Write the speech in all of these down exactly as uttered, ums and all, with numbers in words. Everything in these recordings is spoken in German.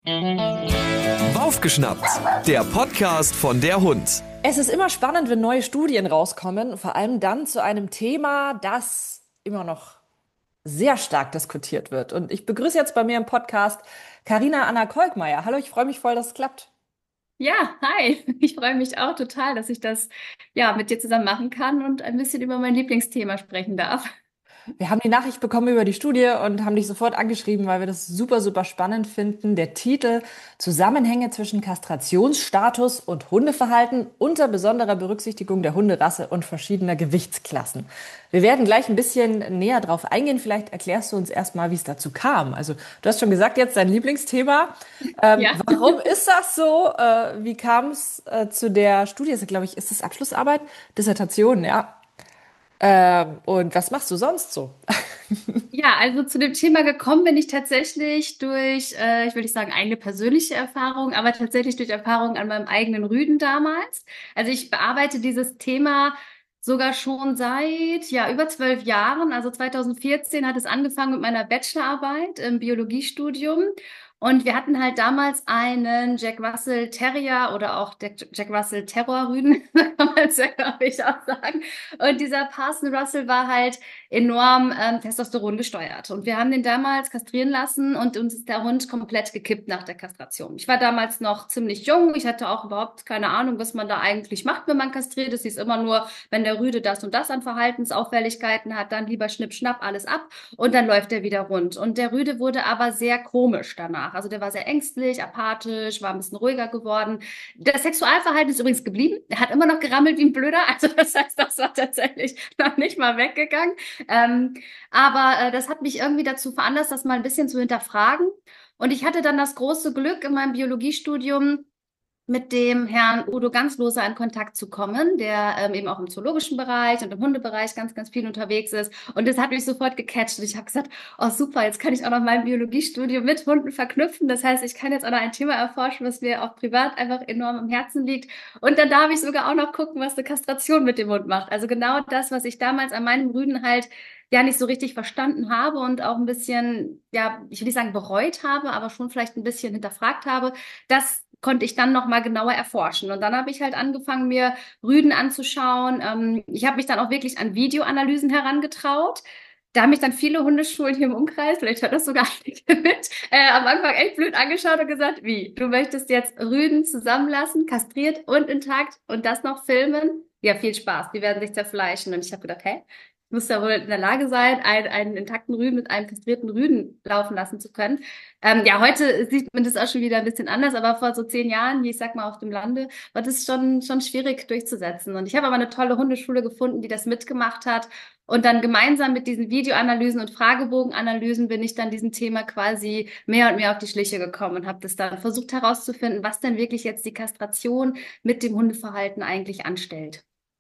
Aufgeschnappt, der Podcast von der Hund. Es ist immer spannend, wenn neue Studien rauskommen, vor allem dann zu einem Thema, das immer noch sehr stark diskutiert wird. Und ich begrüße jetzt bei mir im Podcast Carina Anna Kolkmeier. Hallo, ich freue mich voll, dass es klappt. Ja, hi. Ich freue mich auch total, dass ich das ja mit dir zusammen machen kann und ein bisschen über mein Lieblingsthema sprechen darf. Wir haben die Nachricht bekommen über die Studie und haben dich sofort angeschrieben, weil wir das super, super spannend finden. Der Titel Zusammenhänge zwischen Kastrationsstatus und Hundeverhalten unter besonderer Berücksichtigung der Hunderasse und verschiedener Gewichtsklassen. Wir werden gleich ein bisschen näher drauf eingehen. Vielleicht erklärst du uns erstmal, wie es dazu kam. Also du hast schon gesagt, jetzt dein Lieblingsthema. Ähm, Ja. warum ist das so? Äh, wie kam es äh, zu der Studie? Ist, glaube ich, ist das Abschlussarbeit? Dissertation, ja. Ähm, und was machst du sonst so? Ja, also zu dem Thema gekommen bin ich tatsächlich durch, äh, ich will nicht sagen eigene persönliche Erfahrung, aber tatsächlich durch Erfahrung an meinem eigenen Rüden damals. Also ich bearbeite dieses Thema sogar schon seit ja über zwölf Jahren. Also zwanzig vierzehn hat es angefangen mit meiner Bachelorarbeit im Biologiestudium. Und wir hatten halt damals einen Jack Russell Terrier oder auch der Jack Russell Terrorrüden, kann man es ja, glaube ich, auch sagen. Und dieser Parson Russell war halt enorm ähm, Testosteron gesteuert. Und wir haben den damals kastrieren lassen und uns ist der Hund komplett gekippt nach der Kastration. Ich war damals noch ziemlich jung. Ich hatte auch überhaupt keine Ahnung, was man da eigentlich macht, wenn man kastriert. Es hieß immer nur, wenn der Rüde das und das an Verhaltensauffälligkeiten hat, dann lieber schnipp, schnapp, alles ab und dann läuft er wieder rund. Und der Rüde wurde aber sehr komisch danach. Also der war sehr ängstlich, apathisch, war ein bisschen ruhiger geworden. Das Sexualverhalten ist übrigens geblieben. Er hat immer noch gerammelt wie ein Blöder. Also das heißt, das war tatsächlich noch nicht mal weggegangen. Ähm, aber äh, das hat mich irgendwie dazu veranlasst, das mal ein bisschen zu hinterfragen. Und ich hatte dann das große Glück in meinem Biologiestudium, mit dem Herrn Udo Gansloser in Kontakt zu kommen, der ähm, eben auch im zoologischen Bereich und im Hundebereich ganz, ganz viel unterwegs ist. Und das hat mich sofort gecatcht. Und ich habe gesagt, oh super, jetzt kann ich auch noch mein Biologiestudium mit Hunden verknüpfen. Das heißt, ich kann jetzt auch noch ein Thema erforschen, was mir auch privat einfach enorm am Herzen liegt. Und dann darf ich sogar auch noch gucken, was eine Kastration mit dem Hund macht. Also genau das, was ich damals an meinem Rüden halt ja nicht so richtig verstanden habe und auch ein bisschen, ja, ich will nicht sagen bereut habe, aber schon vielleicht ein bisschen hinterfragt habe, das konnte ich dann noch mal genauer erforschen. Und dann habe ich halt angefangen, mir Rüden anzuschauen. Ähm, ich habe mich dann auch wirklich an Videoanalysen herangetraut. Da haben mich dann viele Hundeschulen hier im Umkreis, vielleicht hört das sogar nicht mit, äh, am Anfang echt blöd angeschaut und gesagt, wie, du möchtest jetzt Rüden zusammenlassen, kastriert und intakt und das noch filmen? Ja, viel Spaß, die werden sich zerfleischen. Und ich habe gedacht, hä? Ich muss ja wohl in der Lage sein, einen, einen intakten Rüden mit einem kastrierten Rüden laufen lassen zu können. Ähm, ja, heute sieht man das auch schon wieder ein bisschen anders, aber vor so zehn Jahren, ich sag mal auf dem Lande, war das schon, schon schwierig durchzusetzen. Und ich habe aber eine tolle Hundeschule gefunden, die das mitgemacht hat. Und dann gemeinsam mit diesen Videoanalysen und Fragebogenanalysen bin ich dann diesem Thema quasi mehr und mehr auf die Schliche gekommen und habe das dann versucht herauszufinden, was denn wirklich jetzt die Kastration mit dem Hundeverhalten eigentlich anstellt.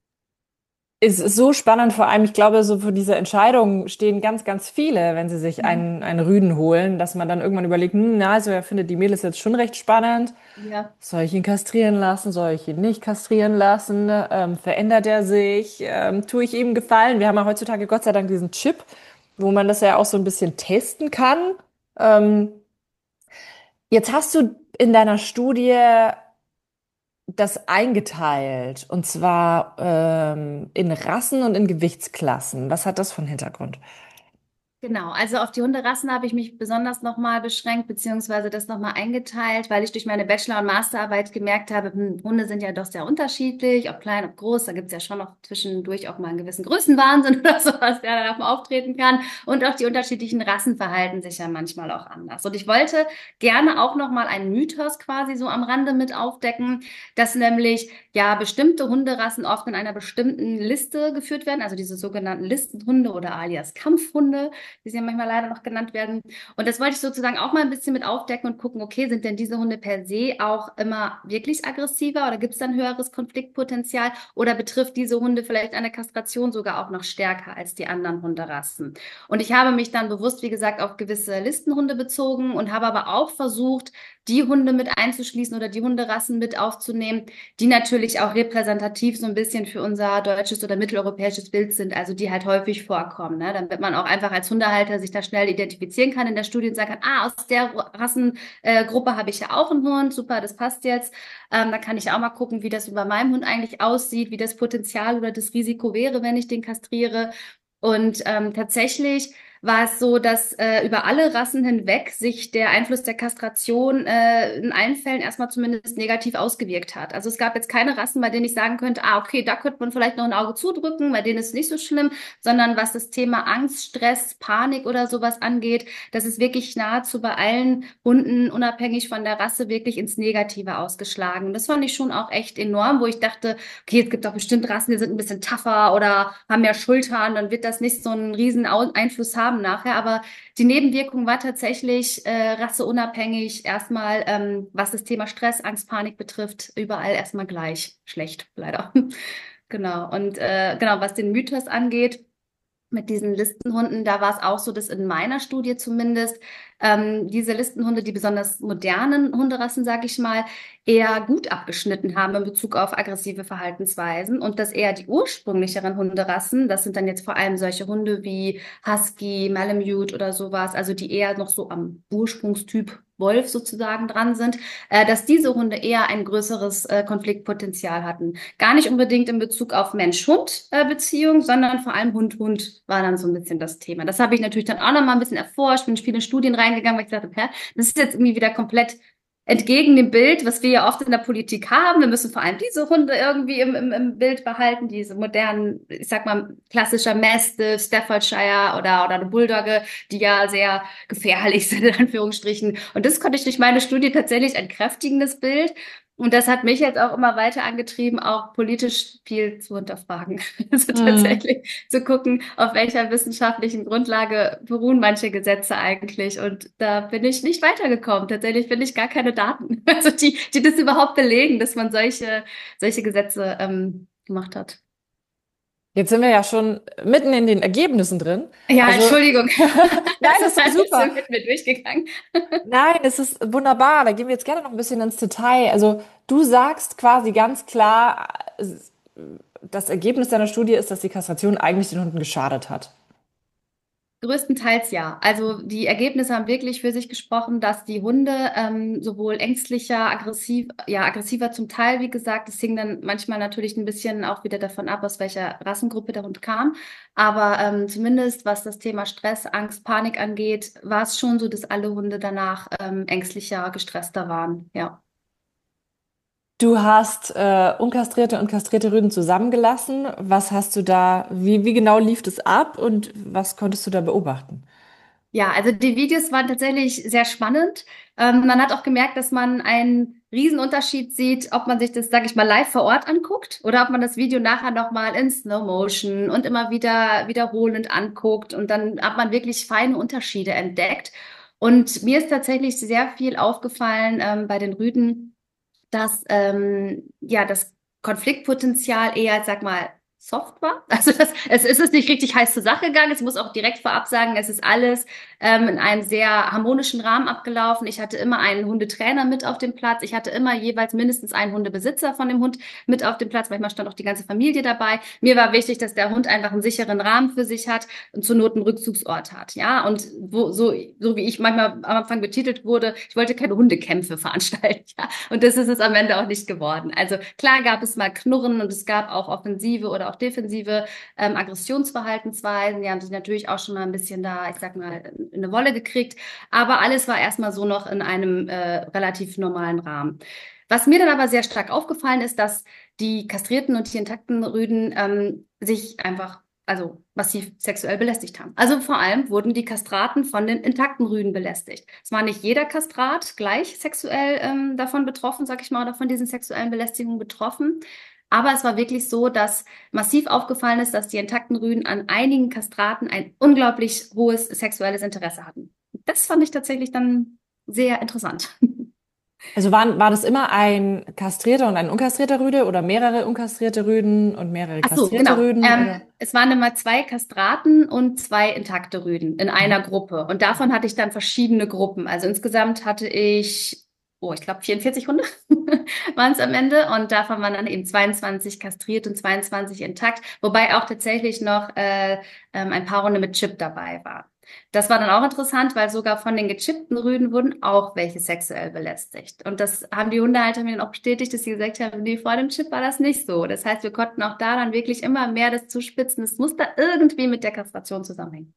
Es ist so spannend, vor allem, ich glaube, so für diese Entscheidung stehen ganz, ganz viele, wenn sie sich Mhm. einen, einen Rüden holen, dass man dann irgendwann überlegt, hm, na, also er findet die Mädels jetzt schon recht spannend. Ja. Soll ich ihn kastrieren lassen? Soll ich ihn nicht kastrieren lassen? Ähm, verändert er sich? Ähm, tue ich ihm Gefallen? Wir haben ja heutzutage Gott sei Dank diesen Chip, wo man das ja auch so ein bisschen testen kann. Ähm, jetzt hast du in deiner Studie das eingeteilt, und zwar ähm, in Rassen und in Gewichtsklassen. Was hat das für einen Hintergrund? Genau, also auf die Hunderassen habe ich mich besonders nochmal beschränkt, beziehungsweise das nochmal eingeteilt, weil ich durch meine Bachelor- und Masterarbeit gemerkt habe, hm, Hunde sind ja doch sehr unterschiedlich, ob klein, ob groß, da gibt es ja schon noch zwischendurch auch mal einen gewissen Größenwahnsinn oder sowas, der dann auch mal auftreten kann. Und auch die unterschiedlichen Rassen verhalten sich ja manchmal auch anders. Und ich wollte gerne auch nochmal einen Mythos quasi so am Rande mit aufdecken, dass nämlich ja bestimmte Hunderassen oft in einer bestimmten Liste geführt werden, also diese sogenannten Listenhunde oder alias Kampfhunde, wie sie ja manchmal leider noch genannt werden. Und das wollte ich sozusagen auch mal ein bisschen mit aufdecken und gucken, okay, sind denn diese Hunde per se auch immer wirklich aggressiver oder gibt es dann höheres Konfliktpotenzial oder betrifft diese Hunde vielleicht eine Kastration sogar auch noch stärker als die anderen Hunderassen? Und ich habe mich dann bewusst, wie gesagt, auf gewisse Listenhunde bezogen und habe aber auch versucht, die Hunde mit einzuschließen oder die Hunderassen mit aufzunehmen, die natürlich auch repräsentativ so ein bisschen für unser deutsches oder mitteleuropäisches Bild sind, also die halt häufig vorkommen, ne? Damit man auch einfach als Hundehalter sich da schnell identifizieren kann in der Studie und sagen kann, ah, aus der Rassengruppe äh, Gruppe habe ich ja auch einen Hund, super, das passt jetzt. Ähm, da kann ich auch mal gucken, wie das bei meinem Hund eigentlich aussieht, wie das Potenzial oder das Risiko wäre, wenn ich den kastriere. Und ähm, tatsächlich war es so, dass äh, über alle Rassen hinweg sich der Einfluss der Kastration äh, in allen Fällen erstmal zumindest negativ ausgewirkt hat. Also es gab jetzt keine Rassen, bei denen ich sagen könnte, ah, okay, da könnte man vielleicht noch ein Auge zudrücken, bei denen ist es nicht so schlimm, sondern was das Thema Angst, Stress, Panik oder sowas angeht, das ist wirklich nahezu bei allen Hunden, unabhängig von der Rasse, wirklich ins Negative ausgeschlagen. Und das fand ich schon auch echt enorm, wo ich dachte, okay, es gibt doch bestimmt Rassen, die sind ein bisschen tougher oder haben mehr Schultern, dann wird das nicht so einen riesen Einfluss haben nachher, aber die Nebenwirkung war tatsächlich äh, rasseunabhängig erstmal, ähm, was das Thema Stress, Angst, Panik betrifft, überall erstmal gleich schlecht, leider. Genau. Und äh, genau, was den Mythos angeht, mit diesen Listenhunden, da war es auch so, dass in meiner Studie zumindest ähm, diese Listenhunde, die besonders modernen Hunderassen, sage ich mal, eher gut abgeschnitten haben in Bezug auf aggressive Verhaltensweisen und dass eher die ursprünglicheren Hunderassen, das sind dann jetzt vor allem solche Hunde wie Husky, Malamute oder sowas, also die eher noch so am Ursprungstyp Wolf sozusagen dran sind, äh, dass diese Hunde eher ein größeres äh, Konfliktpotenzial hatten. Gar nicht unbedingt in Bezug auf Mensch-Hund-Beziehung, sondern vor allem Hund-Hund war dann so ein bisschen das Thema. Das habe ich natürlich dann auch noch mal ein bisschen erforscht, bin in viele Studien reingegangen, weil ich dachte, hä, das ist jetzt irgendwie wieder komplett entgegen dem Bild, was wir ja oft in der Politik haben. Wir müssen vor allem diese Hunde irgendwie im, im, im Bild behalten, diese modernen, ich sag mal, klassischer Mastiff, Staffordshire oder, oder eine Bulldogge, die ja sehr gefährlich sind, in Anführungsstrichen. Und das konnte ich durch meine Studie tatsächlich entkräftigen, das Bild. Und das hat mich jetzt auch immer weiter angetrieben, auch politisch viel zu hinterfragen. Also Mhm. tatsächlich zu gucken, auf welcher wissenschaftlichen Grundlage beruhen manche Gesetze eigentlich. Und da bin ich nicht weitergekommen. Tatsächlich finde ich gar keine Daten, also die, die das überhaupt belegen, dass man solche, solche Gesetze ähm, gemacht hat. Jetzt sind wir ja schon mitten in den Ergebnissen drin. Ja, Also, Entschuldigung. nein, das ist doch Jetzt super. sind wir mit mir durchgegangen. Nein, es ist wunderbar. Da gehen wir jetzt gerne noch ein bisschen ins Detail. Also, du sagst quasi ganz klar, es- das Ergebnis deiner Studie ist, dass die Kastration eigentlich den Hunden geschadet hat. Größtenteils ja. Also die Ergebnisse haben wirklich für sich gesprochen, dass die Hunde ähm, sowohl ängstlicher, aggressiv, ja, aggressiver zum Teil, wie gesagt, es hing dann manchmal natürlich ein bisschen auch wieder davon ab, aus welcher Rassengruppe der Hund kam. Aber ähm, zumindest was das Thema Stress, Angst, Panik angeht, war es schon so, dass alle Hunde danach ähm, ängstlicher, gestresster waren. Ja. Du hast äh, unkastrierte und kastrierte Rüden zusammengelassen. Was hast du da, wie, wie genau lief das ab und was konntest du da beobachten? Ja, also die Videos waren tatsächlich sehr spannend. Ähm, man hat auch gemerkt, dass man einen Riesenunterschied sieht, ob man sich das, sage ich mal, live vor Ort anguckt oder ob man das Video nachher nochmal in Slow Motion und immer wieder wiederholend anguckt. Und dann hat man wirklich feine Unterschiede entdeckt. Und mir ist tatsächlich sehr viel aufgefallen ähm, bei den Rüden, dass ähm, ja das Konfliktpotenzial eher, sag mal, soft war. Also das, es ist es nicht richtig heiß zur Sache gegangen. Es muss auch direkt vorab sagen, es ist alles ähm, in einem sehr harmonischen Rahmen abgelaufen. Ich hatte immer einen Hundetrainer mit auf dem Platz. Ich hatte immer jeweils mindestens einen Hundebesitzer von dem Hund mit auf dem Platz. Manchmal stand auch die ganze Familie dabei. Mir war wichtig, dass der Hund einfach einen sicheren Rahmen für sich hat und zur Not einen Rückzugsort hat. Ja, und wo, so, so wie ich manchmal am Anfang betitelt wurde, ich wollte keine Hundekämpfe veranstalten. Ja, und das ist es am Ende auch nicht geworden. Also klar gab es mal Knurren und es gab auch offensive oder auch defensive ähm, Aggressionsverhaltensweisen. Die haben sich natürlich auch schon mal ein bisschen da, ich sag mal, in eine Wolle gekriegt. Aber alles war erstmal so noch in einem äh, relativ normalen Rahmen. Was mir dann aber sehr stark aufgefallen ist, dass die kastrierten und die intakten Rüden ähm, sich einfach also massiv sexuell belästigt haben. Also vor allem wurden die Kastraten von den intakten Rüden belästigt. Es war nicht jeder Kastrat gleich sexuell ähm, davon betroffen, sag ich mal, oder von diesen sexuellen Belästigungen betroffen. Aber es war wirklich so, dass massiv aufgefallen ist, dass die intakten Rüden an einigen Kastraten ein unglaublich hohes sexuelles Interesse hatten. Das fand ich tatsächlich dann sehr interessant. Also waren, war das immer ein kastrierter und ein unkastrierter Rüde oder mehrere unkastrierte Rüden und mehrere Ach so, kastrierte genau. Rüden? Ähm, Oder? es waren immer zwei Kastraten und zwei intakte Rüden in einer Gruppe. Und davon hatte ich dann verschiedene Gruppen. Also insgesamt hatte ich oh, ich glaube vierundvierzig Hunde waren es am Ende. Und davon waren dann eben zweiundzwanzig kastriert und zweiundzwanzig intakt, wobei auch tatsächlich noch äh, ähm, ein paar Hunde mit Chip dabei waren. Das war dann auch interessant, weil sogar von den gechippten Rüden wurden auch welche sexuell belästigt. Und das haben die Hundehalter mir dann auch bestätigt, dass sie gesagt haben, nee, vor dem Chip war das nicht so. Das heißt, wir konnten auch da dann wirklich immer mehr das zuspitzen. Es muss da irgendwie mit der Kastration zusammenhängen.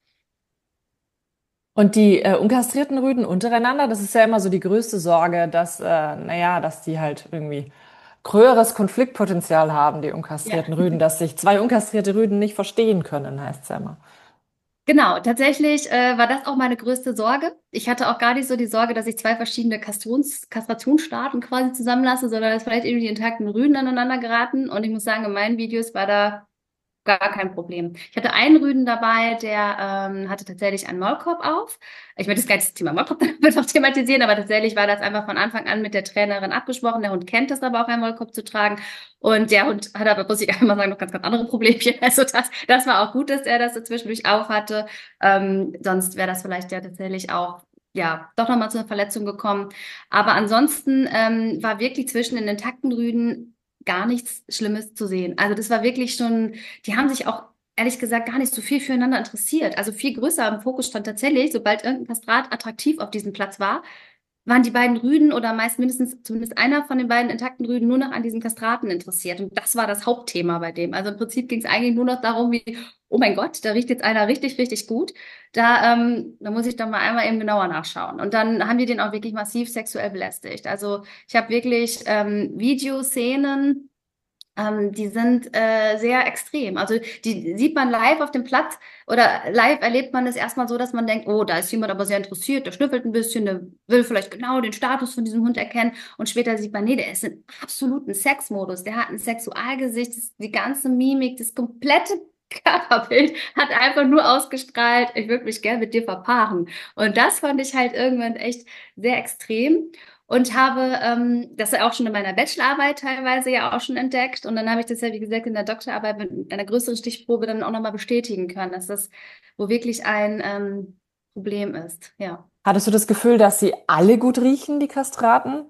Und die äh, unkastrierten Rüden untereinander, das ist ja immer so die größte Sorge, dass, äh, naja, dass die halt irgendwie größeres Konfliktpotenzial haben, die Ja. unkastrierten Rüden, dass sich zwei unkastrierte Rüden nicht verstehen können, heißt es ja immer. Genau, tatsächlich äh, war das auch meine größte Sorge. Ich hatte auch gar nicht so die Sorge, dass ich zwei verschiedene Kastrations Kastrationsstaaten quasi zusammenlasse, sondern dass vielleicht irgendwie die intakten Rüden aneinander geraten. Und ich muss sagen, in meinen Videos war da gar kein Problem. Ich hatte einen Rüden dabei, der ähm, hatte tatsächlich einen Maulkorb auf. Ich möchte das ganze Thema Maulkorb wird noch thematisieren, aber tatsächlich war das einfach von Anfang an mit der Trainerin abgesprochen. Der Hund kennt es aber auch, einen Maulkorb zu tragen. Und der Hund hat aber, muss ich einfach mal sagen, noch ganz, ganz andere Problemchen. Also das, das war auch gut, dass er das so zwischendurch auf hatte. Ähm, sonst wäre das vielleicht ja tatsächlich auch ja, doch nochmal zu einer Verletzung gekommen. Aber ansonsten ähm, war wirklich zwischen den intakten Rüden gar nichts Schlimmes zu sehen. Also das war wirklich schon, die haben sich auch ehrlich gesagt gar nicht so viel füreinander interessiert. Also viel größer im Fokus stand tatsächlich, sobald irgendein Kastrat attraktiv auf diesem Platz war, waren die beiden Rüden oder meist mindestens zumindest einer von den beiden intakten Rüden nur noch an diesen Kastraten interessiert. Und das war das Hauptthema bei dem. Also im Prinzip ging es eigentlich nur noch darum, wie, oh mein Gott, da riecht jetzt einer richtig, richtig gut. Da, ähm, da muss ich doch mal einmal eben genauer nachschauen. Und dann haben die den auch wirklich massiv sexuell belästigt. Also ich habe wirklich ähm, Videoszenen, ähm, die sind äh, sehr extrem. Also die sieht man live auf dem Platz oder live erlebt man es erstmal so, dass man denkt, oh, da ist jemand aber sehr interessiert, der schnüffelt ein bisschen, der will vielleicht genau den Status von diesem Hund erkennen. Und später sieht man, nee, der ist in absoluten Sexmodus. Der hat ein Sexualgesicht, das, die ganze Mimik, das komplette Körperbild hat einfach nur ausgestrahlt, ich würde mich gerne mit dir verpaaren. Und das fand ich halt irgendwann echt sehr extrem. Und habe ähm, das auch schon in meiner Bachelorarbeit teilweise ja auch schon entdeckt. Und dann habe ich das ja, wie gesagt, in der Doktorarbeit mit einer größeren Stichprobe dann auch nochmal bestätigen können, dass das wo wirklich ein ähm, Problem ist. Ja. Hattest du das Gefühl, dass sie alle gut riechen, die Kastraten,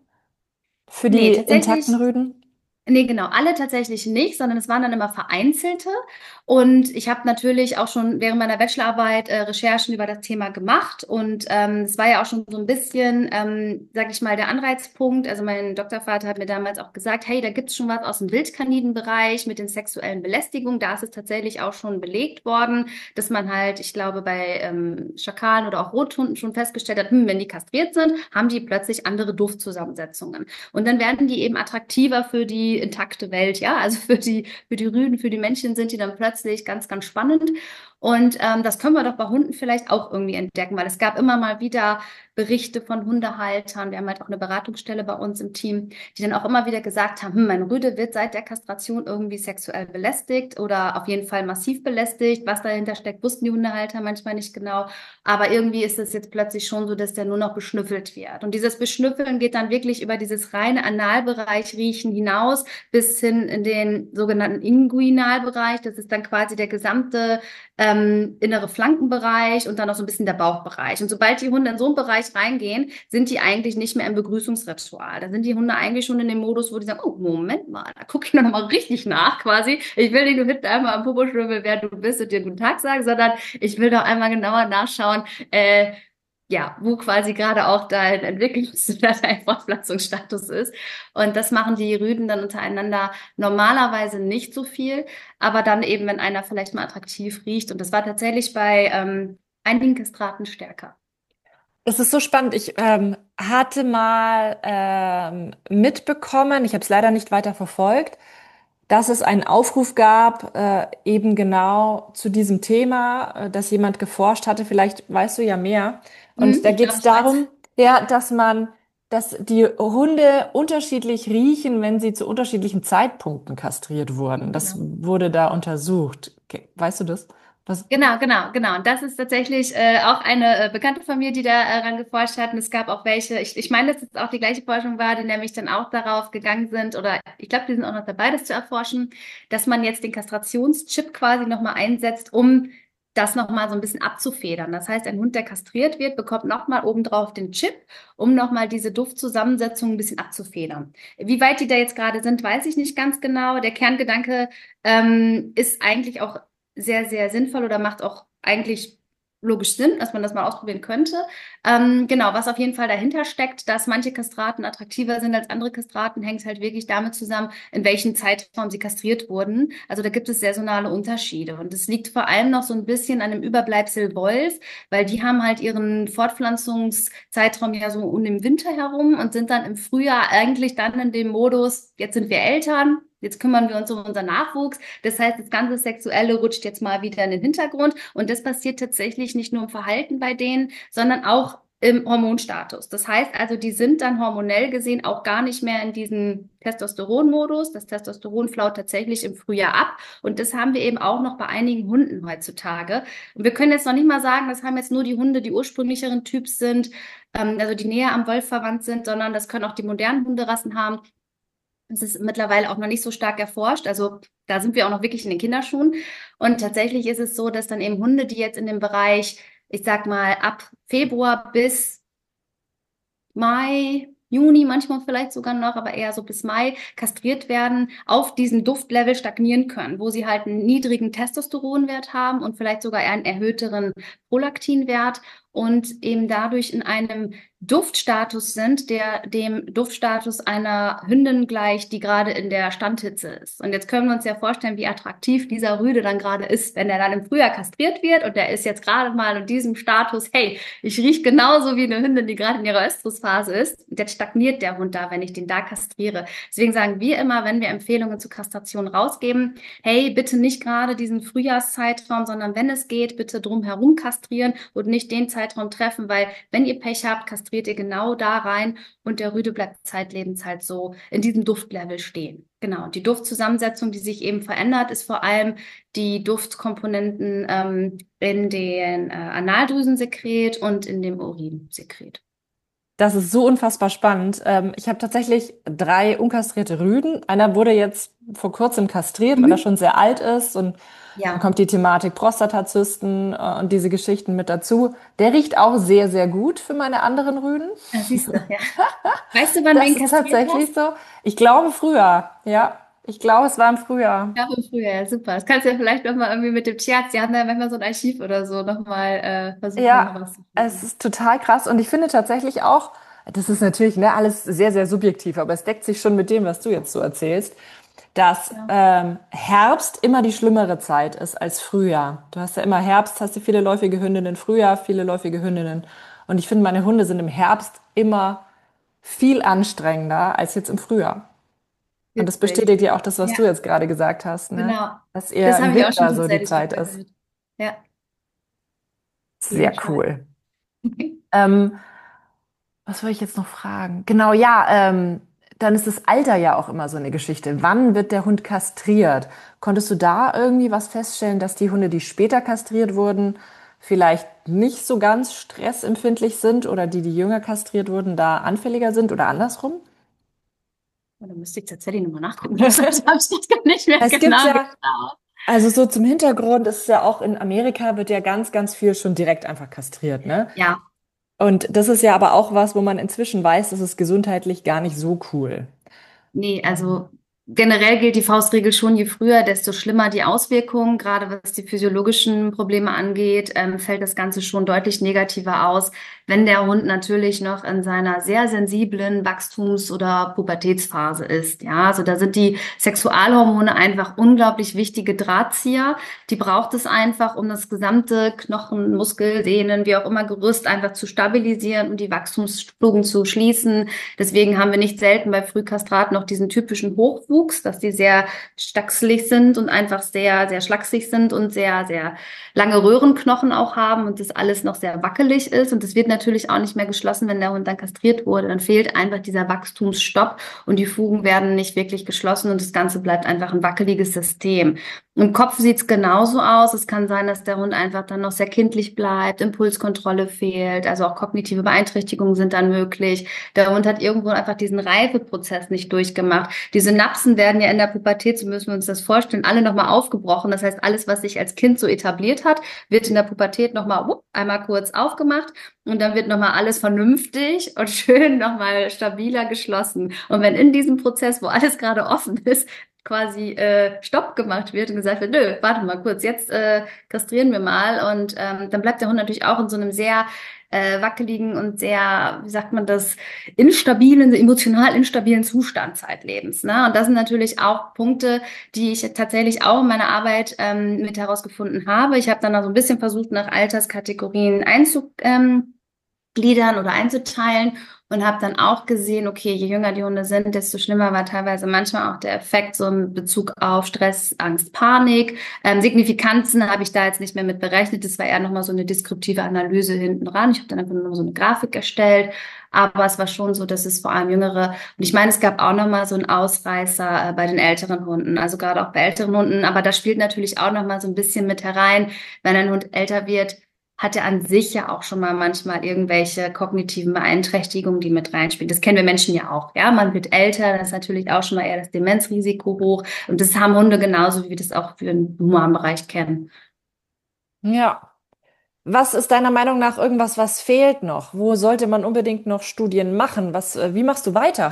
für Nee, die intakten tatsächlich. Rüden? Nee, genau, alle tatsächlich nicht, sondern es waren dann immer vereinzelte. Und ich habe natürlich auch schon während meiner Bachelorarbeit äh, Recherchen über das Thema gemacht. Und ähm, es war ja auch schon so ein bisschen, ähm, sag ich mal, der Anreizpunkt. Also mein Doktorvater hat mir damals auch gesagt, hey, da gibt's schon was aus dem Wildkanidenbereich mit den sexuellen Belästigungen. Da ist es tatsächlich auch schon belegt worden, dass man halt, ich glaube, bei ähm, Schakalen oder auch Rothunden schon festgestellt hat, hm, wenn die kastriert sind, haben die plötzlich andere Duftzusammensetzungen. Und dann werden die eben attraktiver für die intakte Welt, ja, also für die, für die Rüden, für die Männchen sind die dann plötzlich ganz, ganz spannend. Und ähm, das können wir doch bei Hunden vielleicht auch irgendwie entdecken, weil es gab immer mal wieder Berichte von Hundehaltern. Wir haben halt auch eine Beratungsstelle bei uns im Team, die dann auch immer wieder gesagt haben, hm, mein Rüde wird seit der Kastration irgendwie sexuell belästigt oder auf jeden Fall massiv belästigt. Was dahinter steckt, wussten die Hundehalter manchmal nicht genau. Aber irgendwie ist es jetzt plötzlich schon so, dass der nur noch beschnüffelt wird. Und dieses Beschnüffeln geht dann wirklich über dieses reine Analbereich riechen hinaus bis hin in den sogenannten Inguinalbereich. Das ist dann quasi der gesamte ähm, innere Flankenbereich und dann noch so ein bisschen der Bauchbereich. Und sobald die Hunde in so einen Bereich reingehen, sind die eigentlich nicht mehr im Begrüßungsritual. Da sind die Hunde eigentlich schon in dem Modus, wo die sagen, oh, Moment mal, da gucke ich noch mal richtig nach quasi. Ich will nicht nur hinten einmal am Popo schwimmeln, wer du bist und dir guten Tag sagen, sondern ich will doch einmal genauer nachschauen, äh, ja, wo quasi gerade auch dein Entwicklungs- oder dein Fortpflanzungsstatus ist. Und das machen die Rüden dann untereinander normalerweise nicht so viel, aber dann eben, wenn einer vielleicht mal attraktiv riecht. Und das war tatsächlich bei ähm, einigen Kastraten stärker. Es ist so spannend. Ich ähm, hatte mal ähm, mitbekommen, ich habe es leider nicht weiter verfolgt, dass es einen Aufruf gab, äh, eben genau zu diesem Thema, äh, dass jemand geforscht hatte. Vielleicht weißt du ja mehr. Hm, Und da ich geht glaube, es ich weiß. darum, ja, dass man, dass die Hunde unterschiedlich riechen, wenn sie zu unterschiedlichen Zeitpunkten kastriert wurden. Das Genau. wurde da untersucht. Okay. Weißt du das? Was? Genau, genau, genau. Und das ist tatsächlich äh, auch eine äh, Bekannte von mir, die daran geforscht hat. Und es gab auch welche, ich, ich meine, dass es auch die gleiche Forschung war, die nämlich dann auch darauf gegangen sind, oder ich glaube, die sind auch noch dabei, das zu erforschen, dass man jetzt den Kastrationschip quasi nochmal einsetzt, um das nochmal so ein bisschen abzufedern. Das heißt, ein Hund, der kastriert wird, bekommt nochmal obendrauf den Chip, um nochmal diese Duftzusammensetzung ein bisschen abzufedern. Wie weit die da jetzt gerade sind, weiß ich nicht ganz genau. Der Kerngedanke ähm, ist eigentlich auch sehr, sehr sinnvoll oder macht auch eigentlich logisch Sinn, dass man das mal ausprobieren könnte. Ähm, genau, was auf jeden Fall dahinter steckt, dass manche Kastraten attraktiver sind als andere Kastraten, hängt halt wirklich damit zusammen, in welchem Zeitraum sie kastriert wurden. Also da gibt es saisonale Unterschiede. Und es liegt vor allem noch so ein bisschen an dem Überbleibsel Wolf, weil die haben halt ihren Fortpflanzungszeitraum ja so um den Winter herum und sind dann im Frühjahr eigentlich dann in dem Modus, jetzt sind wir Eltern, jetzt kümmern wir uns um unseren Nachwuchs. Das heißt, das ganze Sexuelle rutscht jetzt mal wieder in den Hintergrund. Und das passiert tatsächlich nicht nur im Verhalten bei denen, sondern auch im Hormonstatus. Das heißt also, die sind dann hormonell gesehen auch gar nicht mehr in diesem Testosteronmodus. Das Testosteron flaut tatsächlich im Frühjahr ab. Und das haben wir eben auch noch bei einigen Hunden heutzutage. Und wir können jetzt noch nicht mal sagen, das haben jetzt nur die Hunde, die ursprünglicheren Typs sind, ähm, also die näher am Wolf verwandt sind, sondern das können auch die modernen Hunderassen haben. Das ist mittlerweile auch noch nicht so stark erforscht. Also da sind wir auch noch wirklich in den Kinderschuhen. Und tatsächlich ist es so, dass dann eben Hunde, die jetzt in dem Bereich, ich sag mal, ab Februar bis Mai, Juni, manchmal vielleicht sogar noch, aber eher so bis Mai kastriert werden, auf diesem Duftlevel stagnieren können, wo sie halt einen niedrigen Testosteronwert haben und vielleicht sogar einen erhöhteren Prolaktinwert und eben dadurch in einem Duftstatus sind, der dem Duftstatus einer Hündin gleicht, die gerade in der Standhitze ist. Und jetzt können wir uns ja vorstellen, wie attraktiv dieser Rüde dann gerade ist, wenn er dann im Frühjahr kastriert wird und der ist jetzt gerade mal in diesem Status, hey, ich rieche genauso wie eine Hündin, die gerade in ihrer Östrusphase ist. Und jetzt stagniert der Hund da, wenn ich den da kastriere. Deswegen sagen wir immer, wenn wir Empfehlungen zur Kastration rausgeben, hey, bitte nicht gerade diesen Frühjahrszeitraum, sondern wenn es geht, bitte drumherum kastrieren und nicht den Zeitraum treffen, weil wenn ihr Pech habt, kastriert ihr genau da rein und der Rüde bleibt zeitlebens halt so in diesem Duftlevel stehen. Genau, die Duftzusammensetzung, die sich eben verändert, ist vor allem die Duftkomponenten ähm, in den äh, Analdrüsensekret und in dem Urinsekret. Das ist so unfassbar spannend. Ähm, ich habe tatsächlich drei unkastrierte Rüden. Einer wurde jetzt vor kurzem kastriert, weil er Mhm. schon sehr alt ist. Und dann Ja, kommt die Thematik Prostatazysten äh, und diese Geschichten mit dazu. Der riecht auch sehr, sehr gut für meine anderen Rüden. da siehst du, ja. Weißt du, wann du Das ihn ist kastriert tatsächlich hast? so. Ich glaube früher. Ja, ich glaube, es war im Frühjahr. Ja, im Frühjahr, ja, super. Das kannst du ja vielleicht nochmal irgendwie mit dem Tierarzt, die haben da ja manchmal so ein Archiv oder so, nochmal äh, versuchen Ja, es herauszufinden. ist total krass. Und ich finde tatsächlich auch, das ist natürlich ne, alles sehr, sehr subjektiv, aber es deckt sich schon mit dem, was du jetzt so erzählst, dass Ja. ähm, Herbst immer die schlimmere Zeit ist als Frühjahr. Du hast ja immer Herbst, hast du viele läufige Hündinnen, Frühjahr viele läufige Hündinnen. Und ich finde, meine Hunde sind im Herbst immer viel anstrengender als jetzt im Frühjahr. Und das Witzig. bestätigt ja auch das, was du Ja, jetzt gerade gesagt hast, ne? genau. Dass Das eher im habe ich auch schon Winter so die tatsächlich Zeit öfter ist. gehört. Ja, auf Sehr jeden Fall. cool. Ähm, Was wollte ich jetzt noch fragen? Genau, ja, ähm, dann ist das Alter ja auch immer so eine Geschichte. Wann wird der Hund kastriert? Konntest du da irgendwie was feststellen, dass die Hunde, die später kastriert wurden, vielleicht nicht so ganz stressempfindlich sind oder die, die jünger kastriert wurden, da anfälliger sind oder andersrum? Und dann müsste ich tatsächlich nochmal nachgucken. Das habe ich das gar nicht mehr Es gibt genau ja, geschaut. also so zum Hintergrund ist es ja auch in Amerika wird ja ganz, ganz viel schon direkt einfach kastriert, ne? Ja, Und das ist ja aber auch was, wo man inzwischen weiß, das ist gesundheitlich gar nicht so cool. nee, also generell gilt die Faustregel schon, je früher, desto schlimmer die Auswirkungen. Gerade was die physiologischen Probleme angeht, ähm, fällt das Ganze schon deutlich negativer aus, wenn der Hund natürlich noch in seiner sehr sensiblen Wachstums- oder Pubertätsphase ist. Ja, also da sind die Sexualhormone einfach unglaublich wichtige Drahtzieher. Die braucht es einfach, um das gesamte Knochen, Muskel, Sehnen, wie auch immer Gerüst einfach zu stabilisieren und die Wachstumsfugen zu schließen. Deswegen haben wir nicht selten bei Frühkastraten noch diesen typischen Hochwuchs, dass die sehr stachselig sind und einfach sehr, sehr schlaksig sind und sehr, sehr lange Röhrenknochen auch haben und das alles noch sehr wackelig ist. Und das wird natürlich auch nicht mehr geschlossen, wenn der Hund dann kastriert wurde. Dann fehlt einfach dieser Wachstumsstopp und die Fugen werden nicht wirklich geschlossen und das Ganze bleibt einfach ein wackeliges System. Im Kopf sieht's genauso aus. Es kann sein, dass der Hund einfach dann noch sehr kindlich bleibt, Impulskontrolle fehlt, also auch kognitive Beeinträchtigungen sind dann möglich. Der Hund hat irgendwo einfach diesen Reifeprozess nicht durchgemacht. Die Synapsen werden ja in der Pubertät, so müssen wir uns das vorstellen, alle nochmal aufgebrochen. Das heißt, alles, was sich als Kind so etabliert hat, wird in der Pubertät nochmal uh, einmal kurz aufgemacht und dann wird nochmal alles vernünftig und schön nochmal stabiler geschlossen. Und wenn in diesem Prozess, wo alles gerade offen ist, quasi äh, Stopp gemacht wird und gesagt wird, nö, warte mal kurz, jetzt äh, kastrieren wir mal und ähm, dann bleibt der Hund natürlich auch in so einem sehr äh, wackeligen und sehr, wie sagt man das, instabilen, emotional instabilen Zustand zeitlebens. Ne? Und das sind natürlich auch Punkte, die ich tatsächlich auch in meiner Arbeit ähm, mit herausgefunden habe. Ich habe dann auch so ein bisschen versucht, nach Alterskategorien einzugliedern oder einzuteilen und habe dann auch gesehen, okay, je jünger die Hunde sind, desto schlimmer war teilweise manchmal auch der Effekt so in Bezug auf Stress, Angst, Panik. Ähm, Signifikanzen habe ich da jetzt nicht mehr mit berechnet. Das war eher nochmal so eine deskriptive Analyse hinten dran. Ich habe dann einfach nur so eine Grafik erstellt. Aber es war schon so, dass es vor allem jüngere, und ich meine, es gab auch nochmal so einen Ausreißer äh, bei den älteren Hunden, also gerade auch bei älteren Hunden. Aber da spielt natürlich auch nochmal so ein bisschen mit herein, wenn ein Hund älter wird, hat er an sich ja auch schon mal manchmal irgendwelche kognitiven Beeinträchtigungen, die mit reinspielen. Das kennen wir Menschen ja auch. Ja, man wird älter, da ist natürlich auch schon mal eher das Demenzrisiko hoch. Und das haben Hunde genauso, wie wir das auch für den humanen Bereich kennen. Ja. Was ist deiner Meinung nach irgendwas, was fehlt noch? Wo sollte man unbedingt noch Studien machen? Was, äh, wie machst du weiter?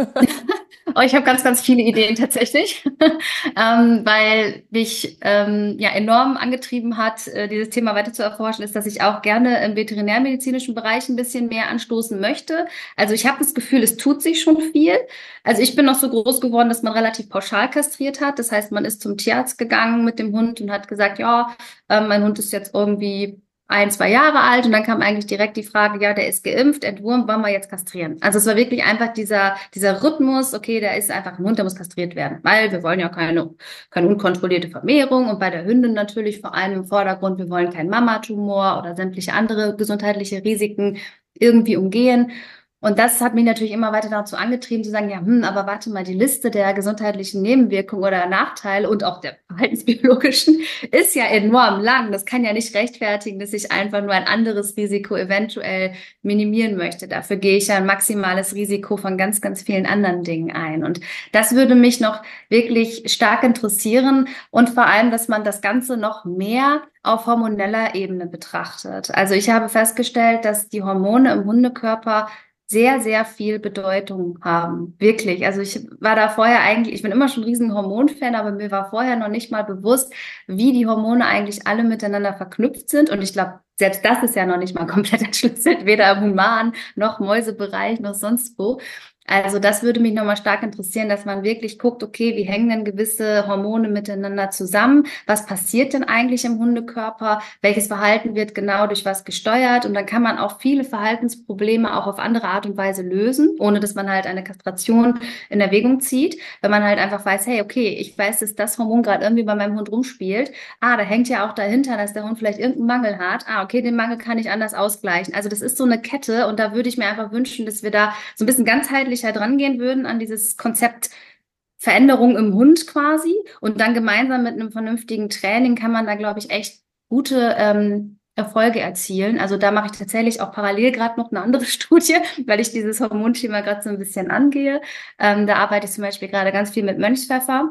Oh, ich habe ganz, ganz viele Ideen tatsächlich, ähm, weil mich ähm, ja enorm angetrieben hat, äh, dieses Thema weiter zu erforschen, ist, dass ich auch gerne im veterinärmedizinischen Bereich ein bisschen mehr anstoßen möchte. Also ich habe das Gefühl, es tut sich schon viel. Also ich bin noch so groß geworden, dass man relativ pauschal kastriert hat. Das heißt, man ist zum Tierarzt gegangen mit dem Hund und hat gesagt, ja, äh, mein Hund ist jetzt irgendwie ein, zwei Jahre alt und dann kam eigentlich direkt die Frage, ja, der ist geimpft, entwurmt, wollen wir jetzt kastrieren? Also es war wirklich einfach dieser, dieser Rhythmus, okay, der ist einfach ein Hund, der muss kastriert werden, weil wir wollen ja keine, keine unkontrollierte Vermehrung und bei der Hündin natürlich vor allem im Vordergrund, wir wollen keinen Mamatumor oder sämtliche andere gesundheitliche Risiken irgendwie umgehen. Und das hat mich natürlich immer weiter dazu angetrieben, zu sagen, ja, hm, aber warte mal, die Liste der gesundheitlichen Nebenwirkungen oder Nachteile und auch der verhaltensbiologischen ist ja enorm lang. Das kann ja nicht rechtfertigen, dass ich einfach nur ein anderes Risiko eventuell minimieren möchte. Dafür gehe ich ja ein maximales Risiko von ganz, ganz vielen anderen Dingen ein. Und das würde mich noch wirklich stark interessieren und vor allem, dass man das Ganze noch mehr auf hormoneller Ebene betrachtet. Also ich habe festgestellt, dass die Hormone im Hundekörper sehr, sehr viel Bedeutung haben. Wirklich. Also ich war da vorher eigentlich, ich bin immer schon ein riesen Hormonfan, aber mir war vorher noch nicht mal bewusst, wie die Hormone eigentlich alle miteinander verknüpft sind. Und ich glaube, selbst das ist ja noch nicht mal komplett entschlüsselt, weder im Human- noch Mäusebereich noch sonst wo. Also das würde mich nochmal stark interessieren, dass man wirklich guckt, okay, wie hängen denn gewisse Hormone miteinander zusammen? Was passiert denn eigentlich im Hundekörper? Welches Verhalten wird genau durch was gesteuert? Und dann kann man auch viele Verhaltensprobleme auch auf andere Art und Weise lösen, ohne dass man halt eine Kastration in Erwägung zieht. Wenn man halt einfach weiß, hey, okay, ich weiß, dass das Hormon gerade irgendwie bei meinem Hund rumspielt. Ah, da hängt ja auch dahinter, dass der Hund vielleicht irgendeinen Mangel hat. Ah, okay, den Mangel kann ich anders ausgleichen. Also das ist so eine Kette und da würde ich mir einfach wünschen, dass wir da so ein bisschen ganzheitlich halt rangehen würden an dieses Konzept Veränderung im Hund quasi und dann gemeinsam mit einem vernünftigen Training kann man da, glaube ich, echt gute ähm, Erfolge erzielen. Also da mache ich tatsächlich auch parallel gerade noch eine andere Studie, weil ich dieses Hormonthema gerade so ein bisschen angehe. Ähm, da arbeite ich zum Beispiel gerade ganz viel mit Mönchspfeffer.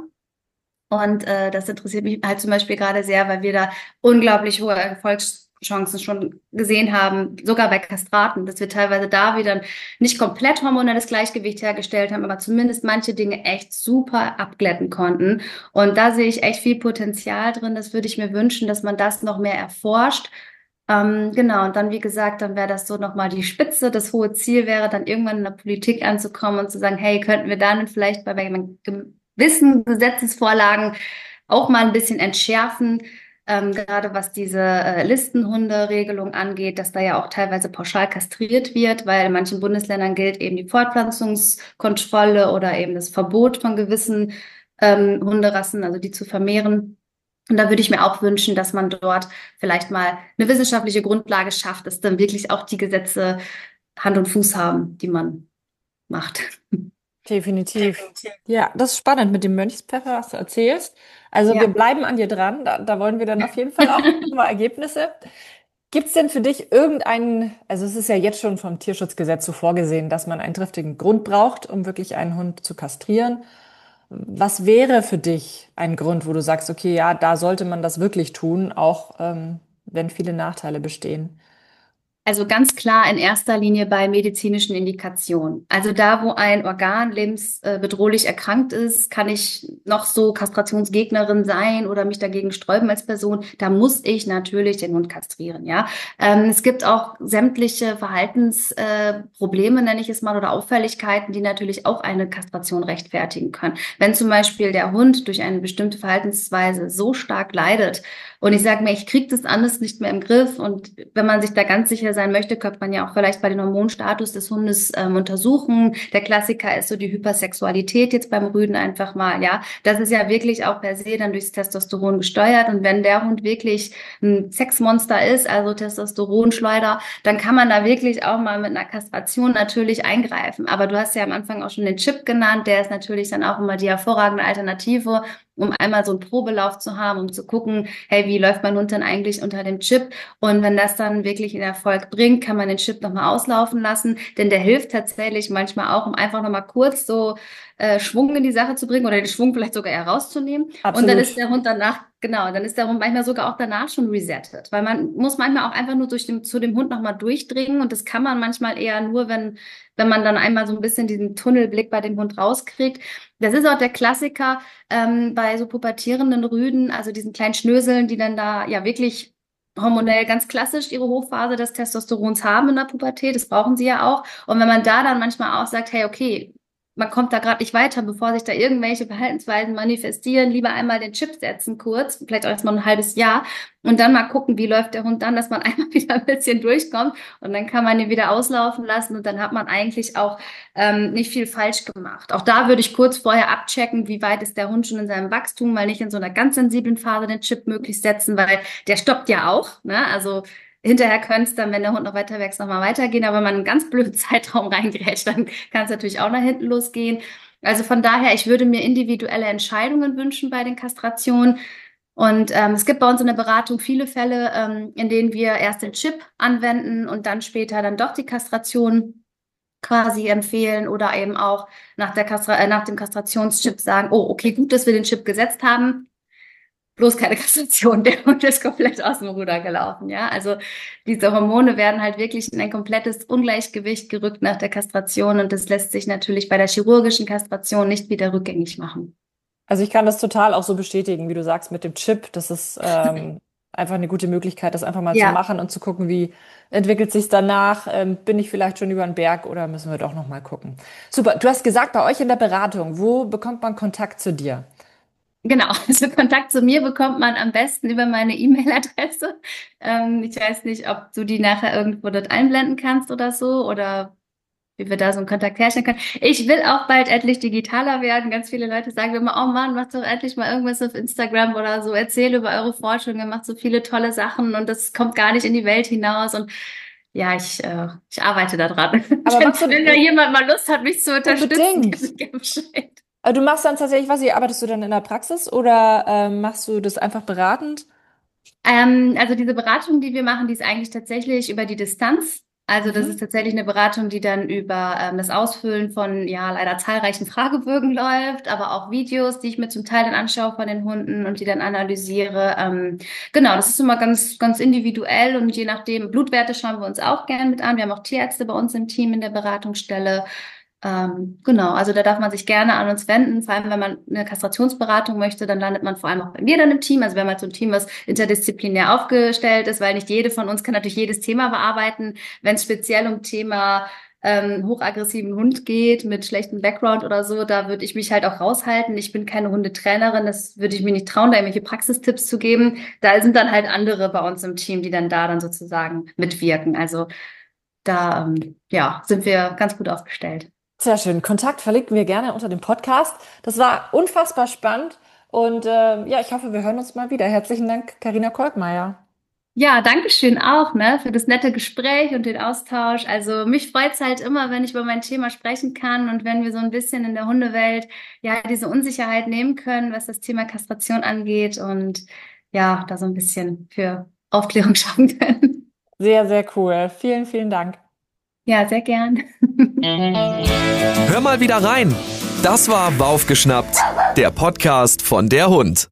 Und äh, das interessiert mich halt zum Beispiel gerade sehr, weil wir da unglaublich hohe Erfolgschancen schon gesehen haben, sogar bei Kastraten, dass wir teilweise da wieder nicht komplett hormonelles Gleichgewicht hergestellt haben, aber zumindest manche Dinge echt super abglätten konnten. Und da sehe ich echt viel Potenzial drin. Das würde ich mir wünschen, dass man das noch mehr erforscht. Ähm, genau, und dann, wie gesagt, dann wäre das so nochmal die Spitze. Das hohe Ziel wäre dann irgendwann in der Politik anzukommen und zu sagen, hey, könnten wir dann vielleicht bei, bei gewissen Gesetzesvorlagen auch mal ein bisschen entschärfen, ähm, gerade was diese äh, Listenhunde-Regelung angeht, dass da ja auch teilweise pauschal kastriert wird, weil in manchen Bundesländern gilt eben die Fortpflanzungskontrolle oder eben das Verbot von gewissen ähm, Hunderassen, also die zu vermehren. Und da würde ich mir auch wünschen, dass man dort vielleicht mal eine wissenschaftliche Grundlage schafft, dass dann wirklich auch die Gesetze Hand und Fuß haben, die man macht. Definitiv. Ja, das ist spannend mit dem Mönchspfeffer, was du erzählst. Also wir Ja. bleiben an dir dran. Da, da wollen wir dann auf jeden Fall auch mal Ergebnisse. Gibt es denn für dich irgendeinen, also es ist ja jetzt schon vom Tierschutzgesetz so vorgesehen, dass man einen triftigen Grund braucht, um wirklich einen Hund zu kastrieren. Was wäre für dich ein Grund, wo du sagst, okay, ja, da sollte man das wirklich tun, auch ähm, wenn viele Nachteile bestehen? Also ganz klar in erster Linie bei medizinischen Indikationen. Also da, wo ein Organ lebensbedrohlich erkrankt ist, kann ich noch so Kastrationsgegnerin sein oder mich dagegen sträuben als Person. Da muss ich natürlich den Hund kastrieren, ja. Ähm, es gibt auch sämtliche Verhaltensprobleme, äh, Probleme, nenne ich es mal, oder Auffälligkeiten, die natürlich auch eine Kastration rechtfertigen können. Wenn zum Beispiel der Hund durch eine bestimmte Verhaltensweise so stark leidet, und ich sage mir, ich kriege das alles nicht mehr im Griff. Und wenn man sich da ganz sicher sein möchte, könnte man ja auch vielleicht bei den Hormonstatus des Hundes ähm, untersuchen. Der Klassiker ist so die Hypersexualität jetzt beim Rüden einfach mal, ja. Das ist ja wirklich auch per se dann durchs Testosteron gesteuert. Und wenn der Hund wirklich ein Sexmonster ist, also Testosteronschleuder, dann kann man da wirklich auch mal mit einer Kastration natürlich eingreifen. Aber du hast ja am Anfang auch schon den Chip genannt. Der ist natürlich dann auch immer die hervorragende Alternative, um einmal so einen Probelauf zu haben, um zu gucken, hey, wie läuft mein Hund denn eigentlich unter dem Chip? Und wenn das dann wirklich einen Erfolg bringt, kann man den Chip nochmal auslaufen lassen, denn der hilft tatsächlich manchmal auch, um einfach nochmal kurz so äh, Schwung in die Sache zu bringen oder den Schwung vielleicht sogar eher rauszunehmen. Und dann ist Absolut. der Hund danach, genau, dann ist der Hund manchmal sogar auch danach schon resettet, weil man muss manchmal auch einfach nur durch den, zu dem Hund nochmal durchdringen und das kann man manchmal eher nur, wenn, wenn man dann einmal so ein bisschen diesen Tunnelblick bei dem Hund rauskriegt. Das ist auch der Klassiker, ähm, bei so pubertierenden Rüden, also diesen kleinen Schnöseln, die dann da ja wirklich hormonell ganz klassisch ihre Hochphase des Testosterons haben in der Pubertät. Das brauchen sie ja auch. Und wenn man da dann manchmal auch sagt, hey, okay, man kommt da gerade nicht weiter, bevor sich da irgendwelche Verhaltensweisen manifestieren, lieber einmal den Chip setzen kurz, vielleicht auch erstmal ein halbes Jahr und dann mal gucken, wie läuft der Hund dann, dass man einmal wieder ein bisschen durchkommt und dann kann man ihn wieder auslaufen lassen und dann hat man eigentlich auch ähm, nicht viel falsch gemacht. Auch da würde ich kurz vorher abchecken, wie weit ist der Hund schon in seinem Wachstum, weil nicht in so einer ganz sensiblen Phase den Chip möglichst setzen, weil der stoppt ja auch, ne? Also hinterher könnte es dann, wenn der Hund noch weiter wächst, nochmal weitergehen. Aber wenn man einen ganz blöden Zeitraum reingerät, dann kann es natürlich auch nach hinten losgehen. Also von daher, ich würde mir individuelle Entscheidungen wünschen bei den Kastrationen. Und ähm, es gibt bei uns in der Beratung viele Fälle, ähm, in denen wir erst den Chip anwenden und dann später dann doch die Kastration quasi empfehlen oder eben auch nach der Kastra äh, nach dem Kastrationschip sagen, oh, okay, gut, dass wir den Chip gesetzt haben. Bloß keine Kastration, der Hund ist komplett aus dem Ruder gelaufen, ja. Also diese Hormone werden halt wirklich in ein komplettes Ungleichgewicht gerückt nach der Kastration und das lässt sich natürlich bei der chirurgischen Kastration nicht wieder rückgängig machen. Also ich kann das total auch so bestätigen, wie du sagst, mit dem Chip. Das ist ähm, einfach eine gute Möglichkeit, das einfach mal zu Ja, machen und zu gucken, wie entwickelt sich danach. Ähm, bin ich vielleicht schon über den Berg oder müssen wir doch noch mal gucken? Super. Du hast gesagt, bei euch in der Beratung, wo bekommt man Kontakt zu dir? genau. Also Kontakt zu mir bekommt man am besten über meine E-Mail-Adresse. Ähm, ich weiß nicht, ob du die nachher irgendwo dort einblenden kannst oder so oder wie wir da so einen Kontakt herstellen können. Ich will auch bald endlich digitaler werden. Ganz viele Leute sagen mir immer, oh Mann, mach doch endlich mal irgendwas auf Instagram oder so. Erzähl über eure Forschung, ihr macht so viele tolle Sachen und das kommt gar nicht in die Welt hinaus. Und ja, ich, äh, ich arbeite da dran. Aber Wenn, machst du wenn da jemand mal Lust hat, mich zu unterstützen, gib unbedingt? mir gerne Bescheid. Äh, Du machst dann tatsächlich, was, arbeitest du dann in der Praxis oder ähm, machst du das einfach beratend? Ähm, also diese Beratung, die wir machen, die ist eigentlich tatsächlich über die Distanz. Also das ist Mhm. tatsächlich eine Beratung, die dann über ähm, das Ausfüllen von ja leider zahlreichen Fragebögen läuft, aber auch Videos, die ich mir zum Teil dann anschaue von den Hunden und die dann analysiere. Ähm, genau, das ist immer ganz ganz individuell und je nachdem, Blutwerte schauen wir uns auch gern mit an. Wir haben auch Tierärzte bei uns im Team in der Beratungsstelle. Ähm, genau, also da darf man sich gerne an uns wenden. Vor allem, wenn man eine Kastrationsberatung möchte, dann landet man vor allem auch bei mir dann im Team. Also wir haben halt so ein Team, was interdisziplinär aufgestellt ist, weil nicht jede von uns kann natürlich jedes Thema bearbeiten. Wenn es speziell um Thema ähm, hochaggressiven Hund geht mit schlechtem Background oder so, da würde ich mich halt auch raushalten. Ich bin keine Hundetrainerin, das würde ich mir nicht trauen, da irgendwelche Praxistipps zu geben. Da sind dann halt andere bei uns im Team, die dann da dann sozusagen mitwirken. Also da ähm, ja, sind wir ganz gut aufgestellt. Sehr schön. Kontakt verlinken wir gerne unter dem Podcast. Das war unfassbar spannend und äh, ja, ich hoffe, wir hören uns mal wieder. Herzlichen Dank, Karina Kolkmeier. Ja, danke schön auch, ne, für das nette Gespräch und den Austausch. Also mich freut's halt immer, wenn ich über mein Thema sprechen kann und wenn wir so ein bisschen in der Hundewelt ja diese Unsicherheit nehmen können, was das Thema Kastration angeht und ja, da so ein bisschen für Aufklärung schaffen können. Sehr, sehr cool. Vielen, vielen Dank. Ja, sehr gern. Hör mal wieder rein. Das war Waufgeschnappt, der Podcast von der Hund.